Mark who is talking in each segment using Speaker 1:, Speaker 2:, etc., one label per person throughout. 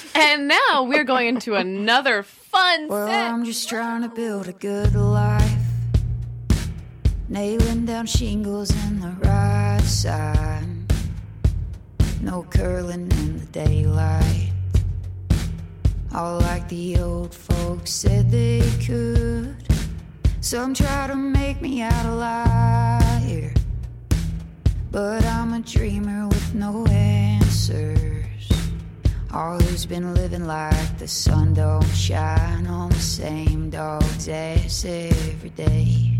Speaker 1: And now we're going into another fun
Speaker 2: Well,
Speaker 1: set.
Speaker 2: I'm just trying to build a good life, nailing down shingles in the right side, no curling in the daylight, all like the old folks said they could. Some try to make me out a liar, but I'm a dreamer with no answers. All who's been living like the sun don't shine on the same dog's ass every day.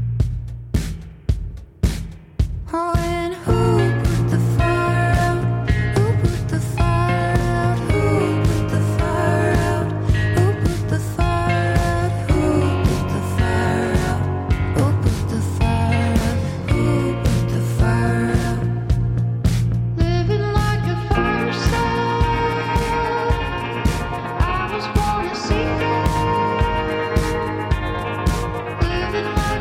Speaker 2: Oh, and who put the fire out? Who put the fire out? Who put the fire out? Who put the fire out? Who put the fire out? Who put the fire out? Who put the fire out? Living like a fireside. I was born a seeker. Living like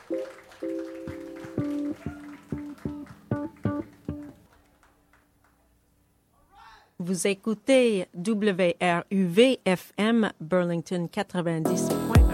Speaker 3: Vous écoutez WRUV-FM Burlington 90.1.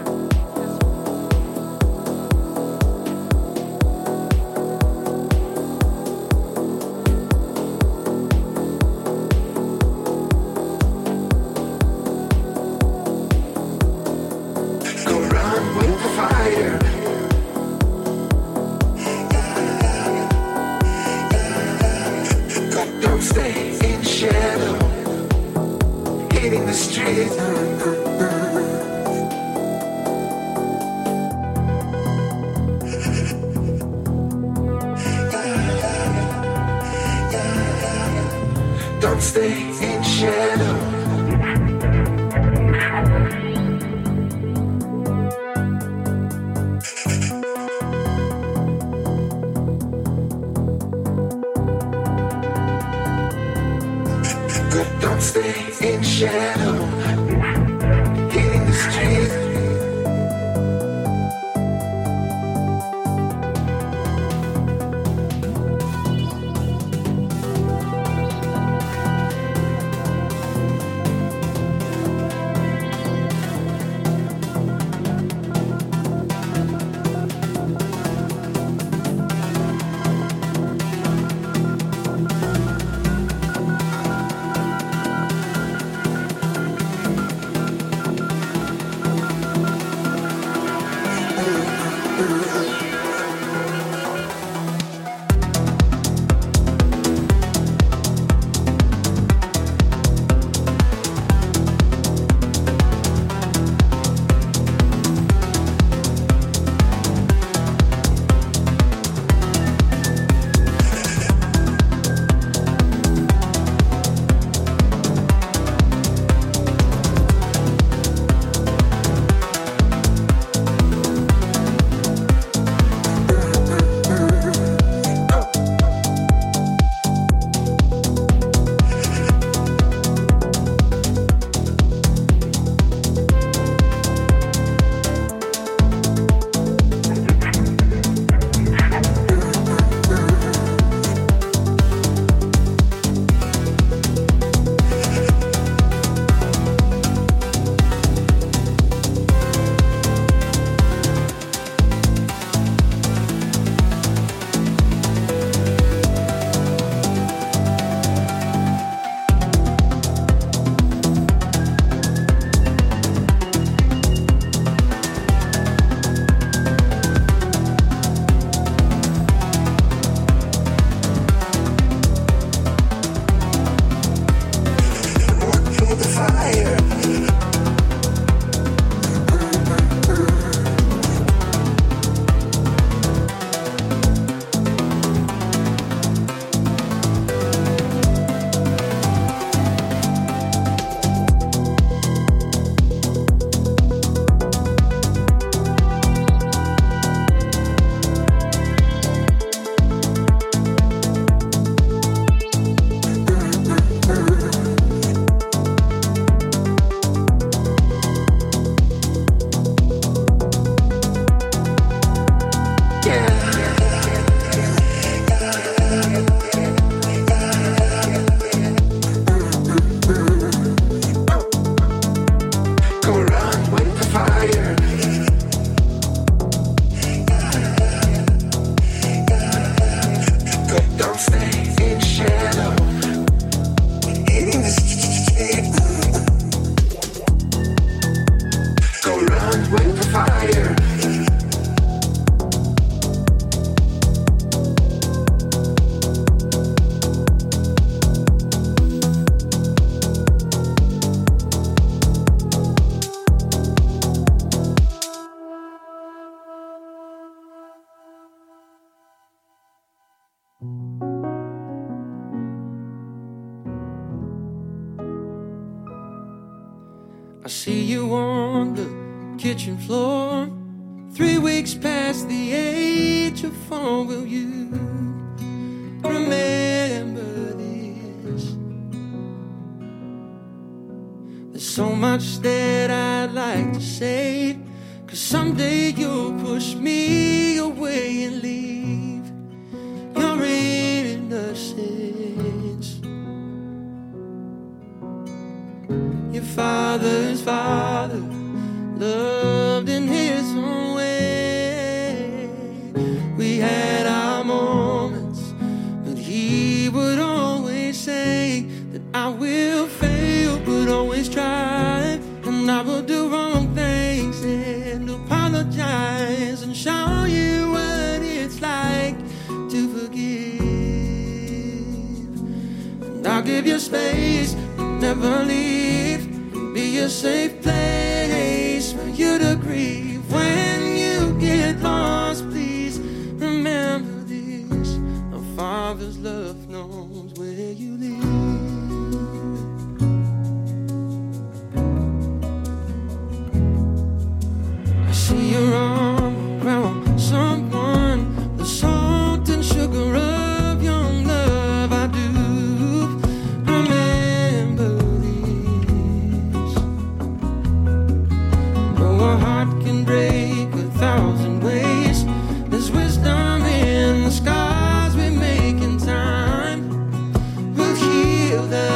Speaker 4: Don't stay in shadow. Good, don't stay in shadow. Hitting the street.
Speaker 5: I see you on the kitchen floor, 3 weeks past the age of 4. Will you remember this? There's so much that I'd like to say, 'cause someday you'll push me away and leave your innocence. Your father's father loved in his own way. We had our moments, but he would always say that I will fail, but always try. And I will do wrong things and apologize and show you what it's like to forgive. And I'll give you space, but never leave. Be a safe place for you to grieve. When you get lost, please remember this: a father's love knows where you live. See your arm around someone, the salt and sugar of young love. I do remember this. Though a heart can break 1,000 ways, there's wisdom in the scars we make in time. We'll heal the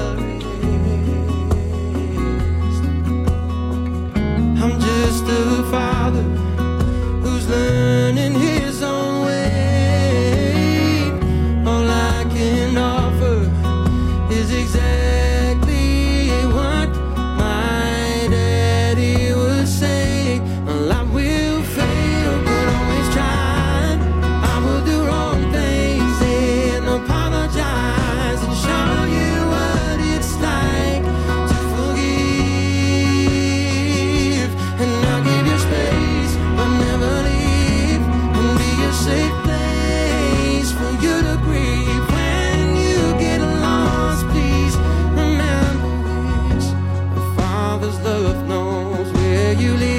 Speaker 5: rest. I'm just a father who's learning his own way. All I can offer is exactly what my daddy would say. Well, I will fail, but always try. I will do wrong things and apologize and show you what it's like to forgive. And I'll give you space, but never leave. And be a safe place for you to grieve. When you get lost, please remember this: a father's love knows where you live.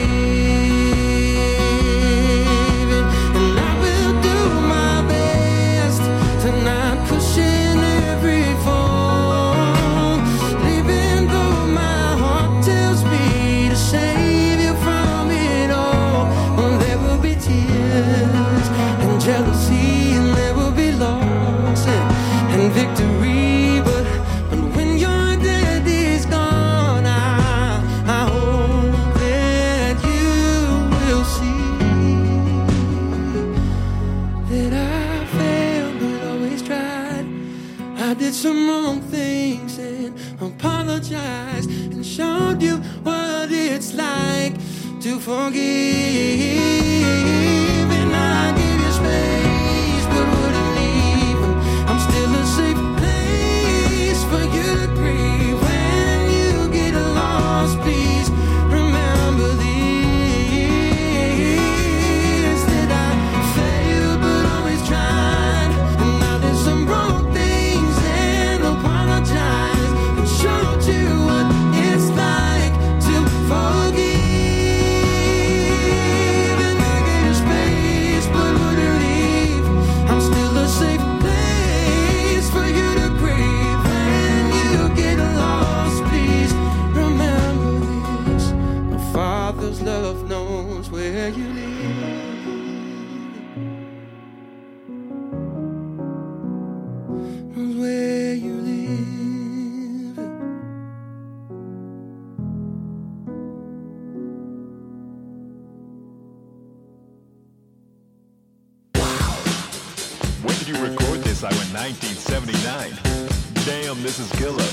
Speaker 5: And I will do my best to not cushion every fall, even though my heart tells me to save you from it all. Well, there will be tears and jealousy, and there will be loss and victory. But when your daddy's gone, I hope that you will see that I failed but always tried. I did some wrong things and apologized and showed you what it's like to forgive. And I give you space, but wouldn't leave. I'm still a safe place for you to grieve. When you get lost, please remember this: that I failed but always tried. And I did some wrong things and apologize and showed you what it's like to forgive. And I gave you space, but wouldn't leave. I'm still a safe place for you to grieve. When you get lost, please remember this: a father's love knows where you live. Knows where you live.
Speaker 6: When did you record this? I went 1979. Damn, this is killer.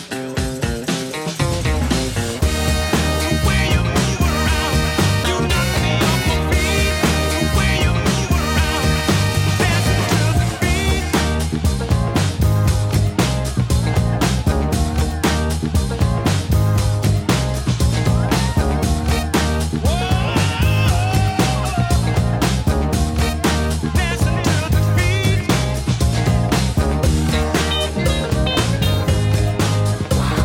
Speaker 4: Wow.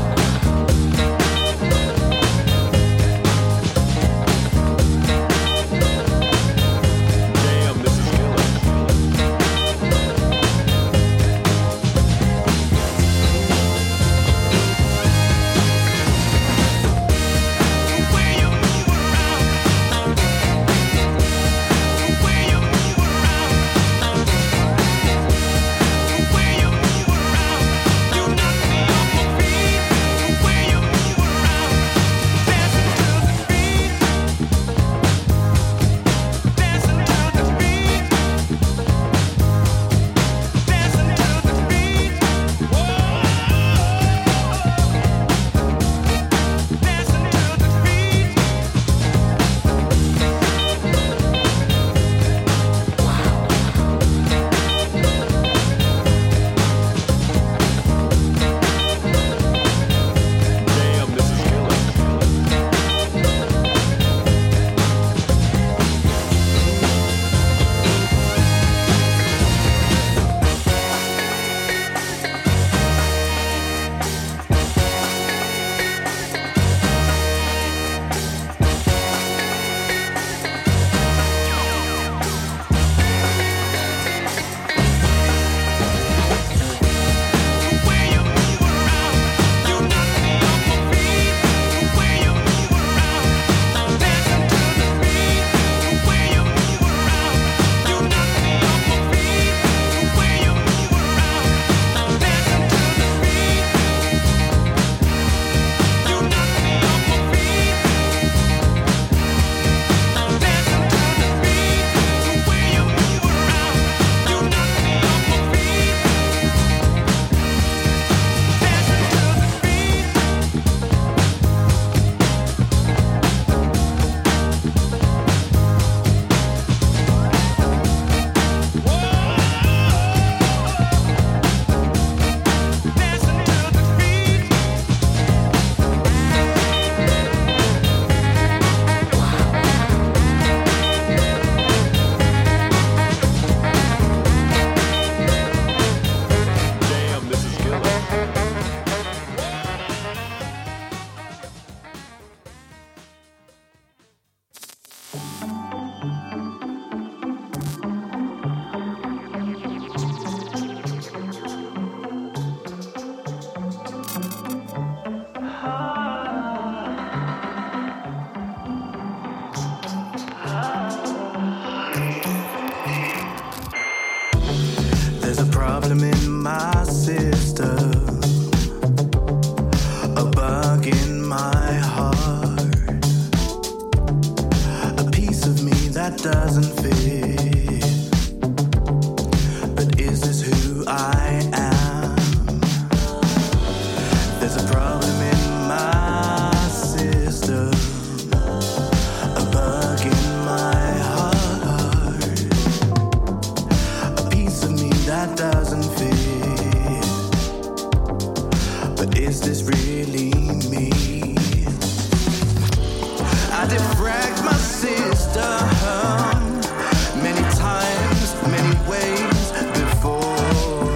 Speaker 7: that doesn't fit. But is this who I am? There's a problem in my system, a bug in my heart, a piece of me that doesn't fit. But is this really me? I defragged my sister many times, many ways before.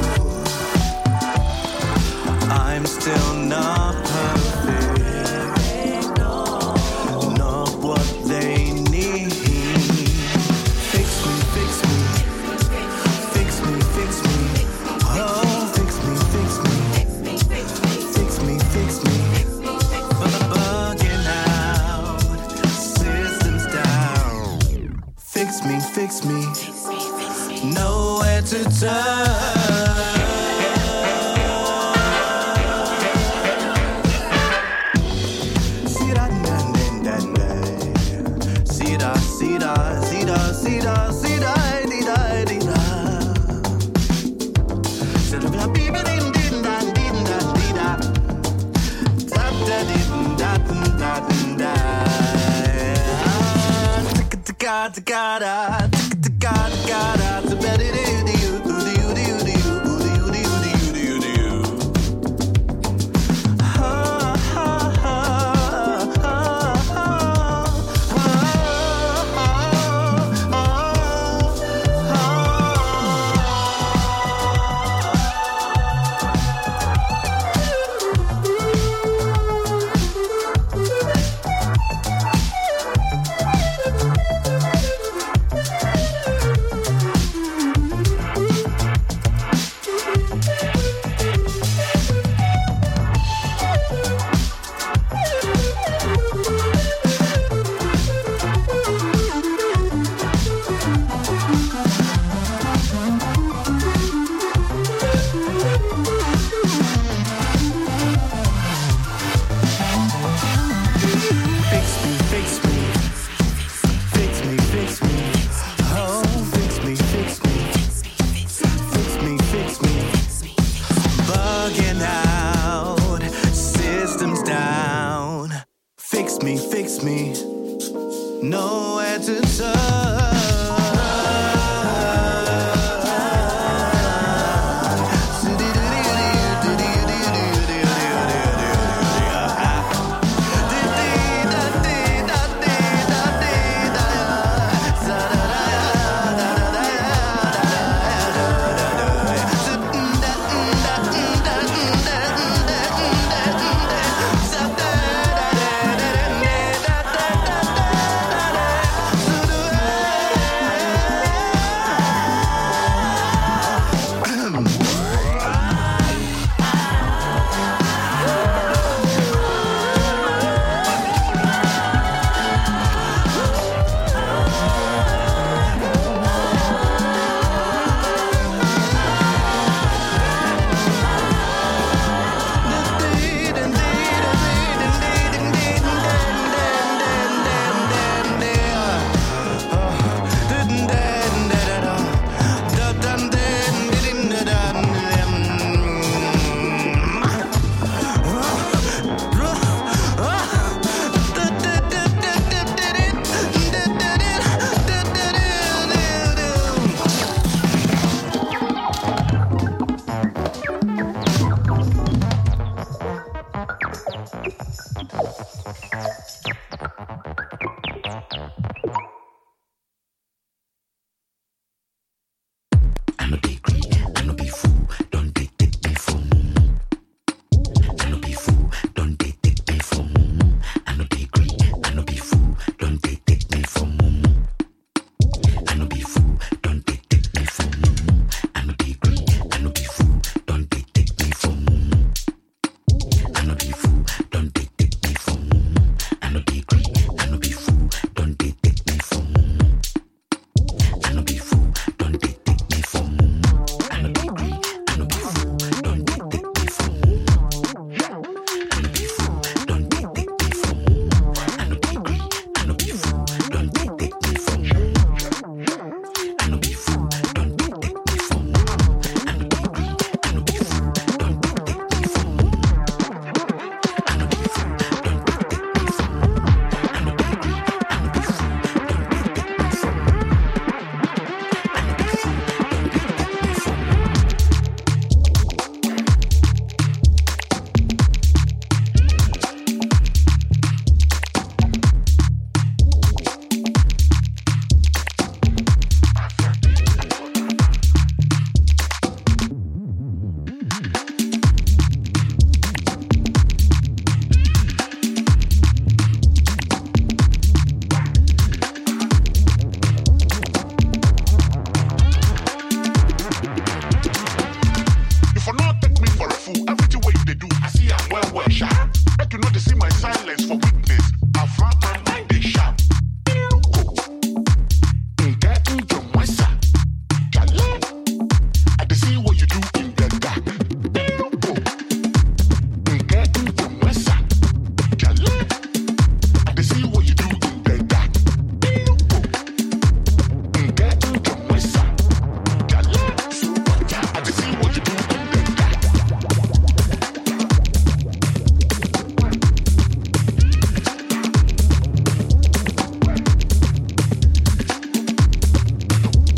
Speaker 7: I'm still not perfect, not what they need. Fix me, fix me, fix me, fix me. Oh, fix me, fix me, fix me, fix me. Bugging out, systems down. Fix me, fix me, nowhere to turn. Fix me, nowhere to turn.